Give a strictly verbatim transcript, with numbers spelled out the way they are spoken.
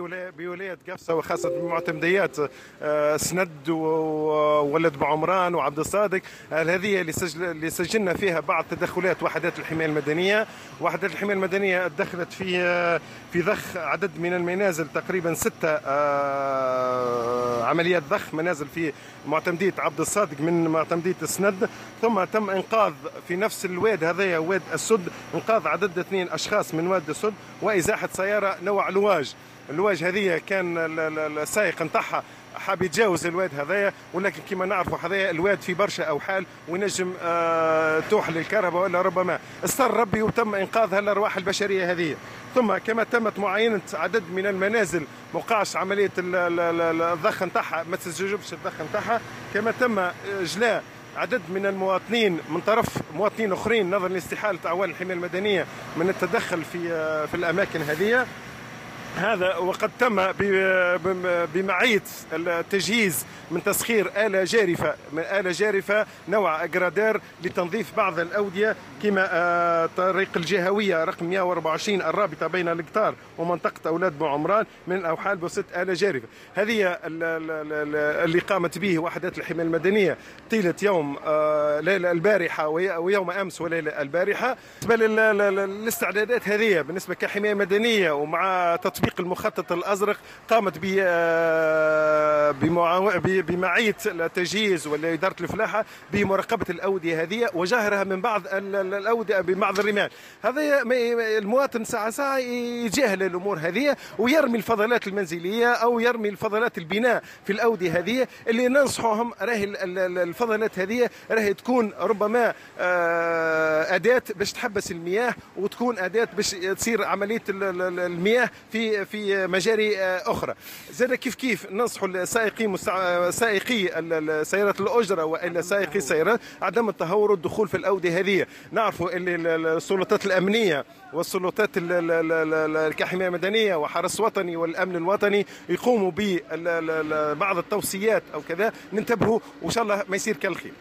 بولاية قفصة وخاصة بمعتمديات آه، سند وولد بعمران وعبد الصادق. هذه اللي سجل اللي سجلنا فيها بعض تدخلات وحدات الحماية المدنية. وحدات الحماية المدنية دخلت في في ضخ عدد من المنازل، تقريبا ستة آه، عمليات ضخ منازل في معتمدية عبد الصادق من معتمدية سند. ثم تم انقاذ في نفس الواد هذايا واد السد، انقاذ عدد اثنين اشخاص من واد السد وازاحة سيارة نوع لواج. اللواج هذه كان السائق نتاعها حاب يتجاوز الواد هذايا، ولكن كما نعرفوا هذايا الواد في برشا اوحال ونجم آه توحل الكهرباء ولا ربما استر ربي، وتم انقاذ هالارواح البشريه هذه. ثم كما تمت معاينه عدد من المنازل موقعش عمليه الضخ نتاعها، ما تستجوبش الضخ نتاعها. كما تم اجلاء عدد من المواطنين من طرف مواطنين اخرين نظرا لاستحاله اعوان الحمايه المدنيه من التدخل في في الاماكن هذه. هذا وقد تم بمعية التجهيز من تسخير آلة جارفة من آلة جارفة نوع أجرادير لتنظيف بعض الأودية كما الطريق الجهوية رقم مئة وأربعة وعشرين الرابطة بين القطار ومنطقة أولاد بوعمران من الأوحال بوسط آلة جارفة. هذه اللي قامت به وحدات الحماية المدنية طيلة يوم ليلة البارحة ويوم أمس وليلة البارحة. بالنسبة للاستعدادات هذه بالنسبة كحماية مدنية ومع تطبيق المخطط الأزرق قامت بمعية التجهيز ولا إدارة الفلاحة بمراقبة الأودية هذه وجهرها من بعض الأودية ببعض الرمال. هذا المواطن ساعة ساعة يجاهل الأمور هذه ويرمي الفضلات المنزلية أو يرمي الفضلات البناء في الأودية هذه، اللي ننصحهم راهي الفضلات هذه راهي تكون ربما أداة باش تحبس المياه وتكون أداة باش تصير عملية المياه في في مجاري اخرى. زاد كيف كيف ننصحوا السائقين مستع... سائقي السيارات الاجره والا سائقي السيارات عدم التهور والدخول في الاوديه هذه. نعرفوا ان السلطات الامنيه والسلطات كحمايه مدنيه وحرس وطني والامن الوطني يقوموا ببعض التوصيات او كذا، ننتبهوا وان شاء الله ما يصير كالخير.